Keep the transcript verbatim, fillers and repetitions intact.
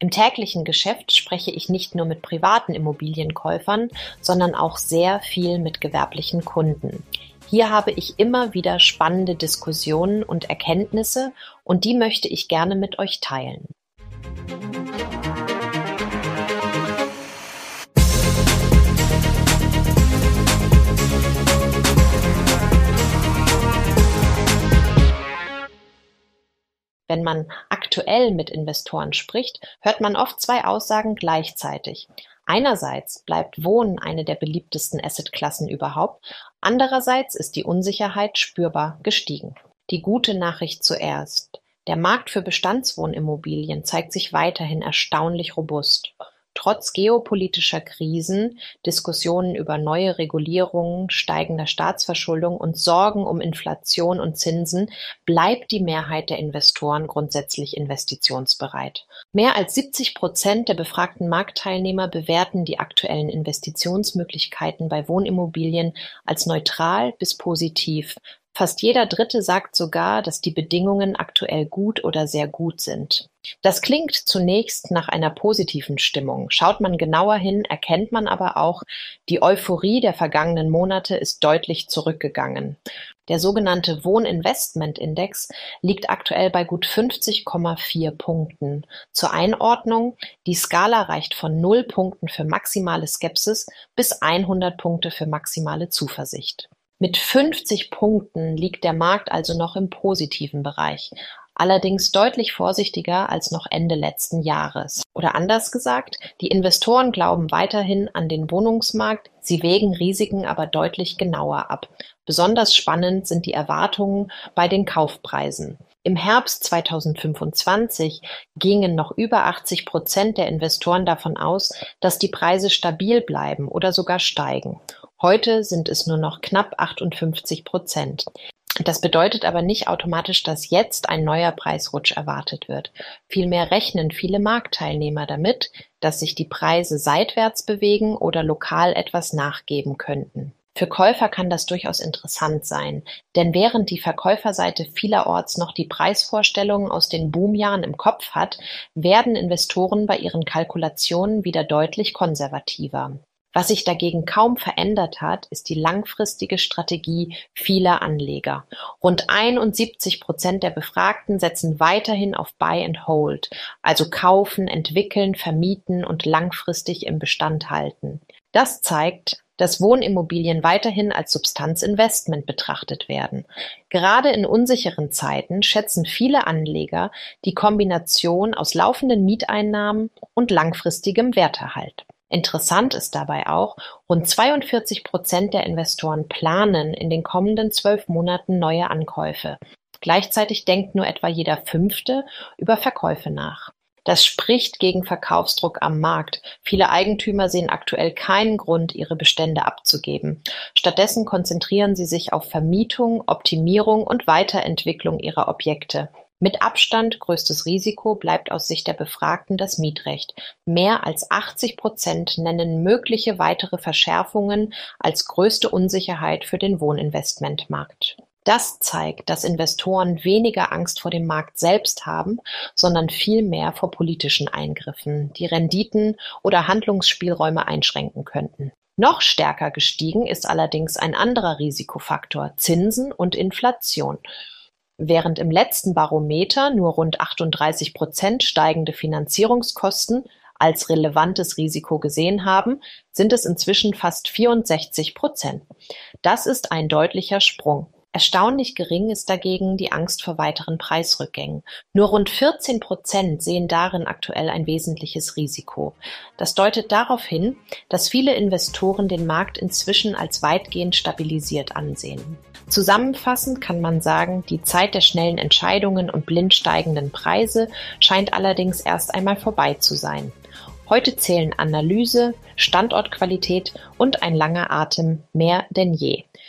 Im täglichen Geschäft spreche ich nicht nur mit privaten Immobilienkäufern, sondern auch sehr viel mit gewerblichen Kunden. Hier habe ich immer wieder spannende Diskussionen und Erkenntnisse und die möchte ich gerne mit euch teilen. Wenn man aktuell mit Investoren spricht, hört man oft zwei Aussagen gleichzeitig. Einerseits bleibt Wohnen eine der beliebtesten Assetklassen überhaupt, andererseits ist die Unsicherheit spürbar gestiegen. Die gute Nachricht zuerst. Der Markt für Bestandswohnimmobilien zeigt sich weiterhin erstaunlich robust. Trotz geopolitischer Krisen, Diskussionen über neue Regulierungen, steigender Staatsverschuldung und Sorgen um Inflation und Zinsen bleibt die Mehrheit der Investoren grundsätzlich investitionsbereit. Mehr als siebzig Prozent der befragten Marktteilnehmer bewerten die aktuellen Investitionsmöglichkeiten bei Wohnimmobilien als neutral bis positiv. Fast jeder Dritte sagt sogar, dass die Bedingungen aktuell gut oder sehr gut sind. Das klingt zunächst nach einer positiven Stimmung. Schaut man genauer hin, erkennt man aber auch, die Euphorie der vergangenen Monate ist deutlich zurückgegangen. Der sogenannte Wohninvestmentindex liegt aktuell bei gut fünfzig Komma vier Punkten. Zur Einordnung, die Skala reicht von null Punkten für maximale Skepsis bis hundert Punkte für maximale Zuversicht. Mit fünfzig Punkten liegt der Markt also noch im positiven Bereich, allerdings deutlich vorsichtiger als noch Ende letzten Jahres. Oder anders gesagt, die Investoren glauben weiterhin an den Wohnungsmarkt, sie wägen Risiken aber deutlich genauer ab. Besonders spannend sind die Erwartungen bei den Kaufpreisen. Im Herbst zweitausendfünfundzwanzig gingen noch über achtzig Prozent der Investoren davon aus, dass die Preise stabil bleiben oder sogar steigen. Heute sind es nur noch knapp achtundfünfzig Prozent. Das bedeutet aber nicht automatisch, dass jetzt ein neuer Preisrutsch erwartet wird. Vielmehr rechnen viele Marktteilnehmer damit, dass sich die Preise seitwärts bewegen oder lokal etwas nachgeben könnten. Für Käufer kann das durchaus interessant sein, denn während die Verkäuferseite vielerorts noch die Preisvorstellungen aus den Boomjahren im Kopf hat, werden Investoren bei ihren Kalkulationen wieder deutlich konservativer. Was sich dagegen kaum verändert hat, ist die langfristige Strategie vieler Anleger. Rund einundsiebzig Prozent der Befragten setzen weiterhin auf Buy and Hold, also kaufen, entwickeln, vermieten und langfristig im Bestand halten. Das zeigt, dass Wohnimmobilien weiterhin als Substanzinvestment betrachtet werden. Gerade in unsicheren Zeiten schätzen viele Anleger die Kombination aus laufenden Mieteinnahmen und langfristigem Werterhalt. Interessant ist dabei auch, rund zweiundvierzig Prozent der Investoren planen in den kommenden zwölf Monaten neue Ankäufe. Gleichzeitig denkt nur etwa jeder Fünfte über Verkäufe nach. Das spricht gegen Verkaufsdruck am Markt. Viele Eigentümer sehen aktuell keinen Grund, ihre Bestände abzugeben. Stattdessen konzentrieren sie sich auf Vermietung, Optimierung und Weiterentwicklung ihrer Objekte. Mit Abstand größtes Risiko bleibt aus Sicht der Befragten das Mietrecht. Mehr als achtzig Prozent nennen mögliche weitere Verschärfungen als größte Unsicherheit für den Wohninvestmentmarkt. Das zeigt, dass Investoren weniger Angst vor dem Markt selbst haben, sondern viel mehr vor politischen Eingriffen, die Renditen oder Handlungsspielräume einschränken könnten. Noch stärker gestiegen ist allerdings ein anderer Risikofaktor: Zinsen und Inflation. Während im letzten Barometer nur rund achtunddreißig Prozent steigende Finanzierungskosten als relevantes Risiko gesehen haben, sind es inzwischen fast vierundsechzig Prozent. Das ist ein deutlicher Sprung. Erstaunlich gering ist dagegen die Angst vor weiteren Preisrückgängen. Nur rund vierzehn Prozent sehen darin aktuell ein wesentliches Risiko. Das deutet darauf hin, dass viele Investoren den Markt inzwischen als weitgehend stabilisiert ansehen. Zusammenfassend kann man sagen, die Zeit der schnellen Entscheidungen und blind steigenden Preise scheint allerdings erst einmal vorbei zu sein. Heute zählen Analyse, Standortqualität und ein langer Atem mehr denn je.